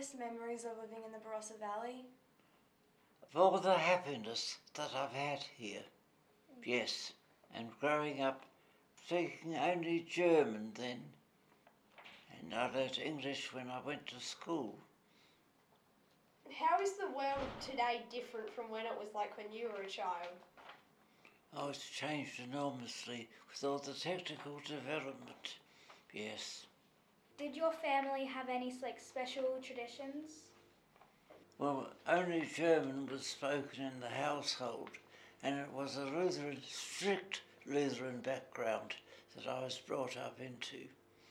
fondest memories of living in the Barossa Valley? Of all the happiness that I've had here, yes, and growing up speaking only German then, and I learnt English when I went to school. How is the world today different from when it was like when you were a child? Oh, it's changed enormously with all the technical development, yes. Did your family have any special traditions? Well, only German was spoken in the household, and it was a strict Lutheran background that I was brought up into.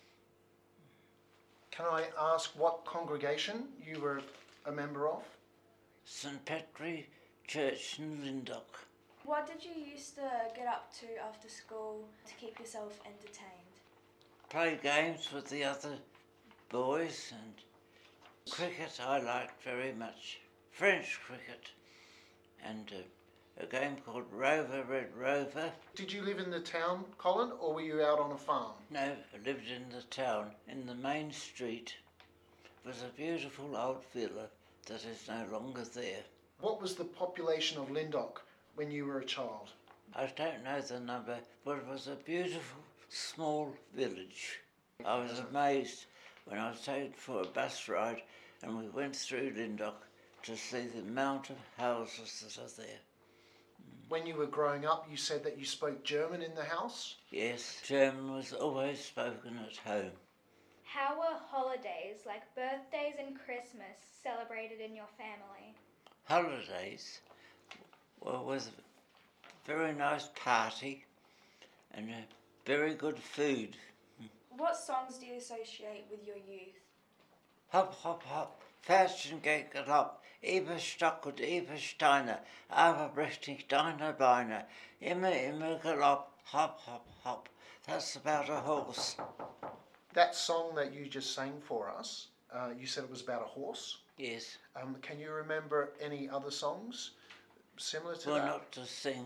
Can I ask what congregation you were a member of? St Patrick Church in Lindok. What did you used to get up to after school to keep yourself entertained? Play games with the other boys, and cricket I liked very much. French cricket, and a game called Rover Red Rover. Did you live in the town, Colin, or were you out on a farm? No, I lived in the town, in the main street. It was a beautiful old villa that is no longer there. What was the population of Lindok when you were a child? I don't know the number, but it was a beautiful small village. I was amazed when I was taken for a bus ride and we went through Lindok to see the amount of houses that are there. When you were growing up, you said that you spoke German in the house? Yes, German was always spoken at home. How were holidays like birthdays and Christmas celebrated in your family? Holidays was a very nice party and very good food. What songs do you associate with your youth? Hop, hop, hop, Pferdchen geht galopp, Eberstock und Ebersteine, aber bricht nicht deine Beine, immer galopp, hop, hop, hop. That's about a horse. That song that you just sang for us, you said it was about a horse? Yes. Can you remember any other songs similar to that? Well, not to sing.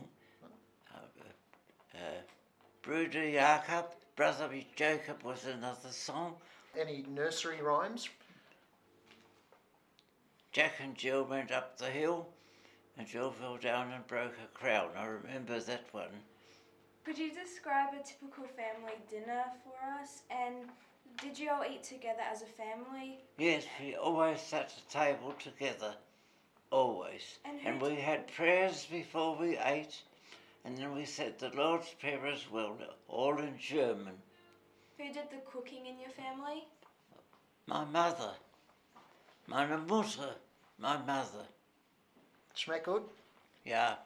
Bruder Jakob, Brother Jacob was another song. Any nursery rhymes? Jack and Jill went up the hill and Jill fell down and broke her crown. I remember that one. Could you describe a typical family dinner for us? And did you all eat together as a family? Yes, we always sat at the table together. Always. And we had prayers before we ate, and then we said the Lord's Prayer as well, all in German. Who did the cooking in your family? My mother. Meine Mutter. My mother. Schmeckt gut? Ja.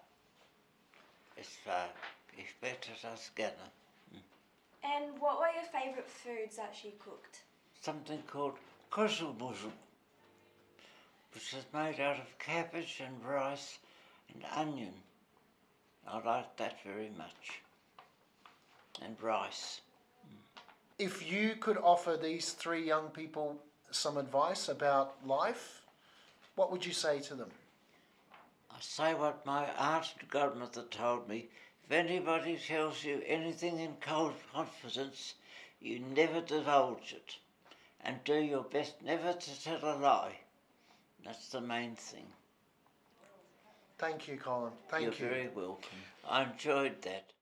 Ich wette das gerne. And what were your favourite foods that she cooked? Something called Kuschelmuschel, which is made out of cabbage and rice and onion. I like that very much. And rice. If you could offer these three young people some advice about life, what would you say to them? I say what my aunt and godmother told me. If anybody tells you anything in cold confidence, you never divulge it. And do your best never to tell a lie. That's the main thing. Thank you, Colin. Thank you. You're very welcome. I enjoyed that.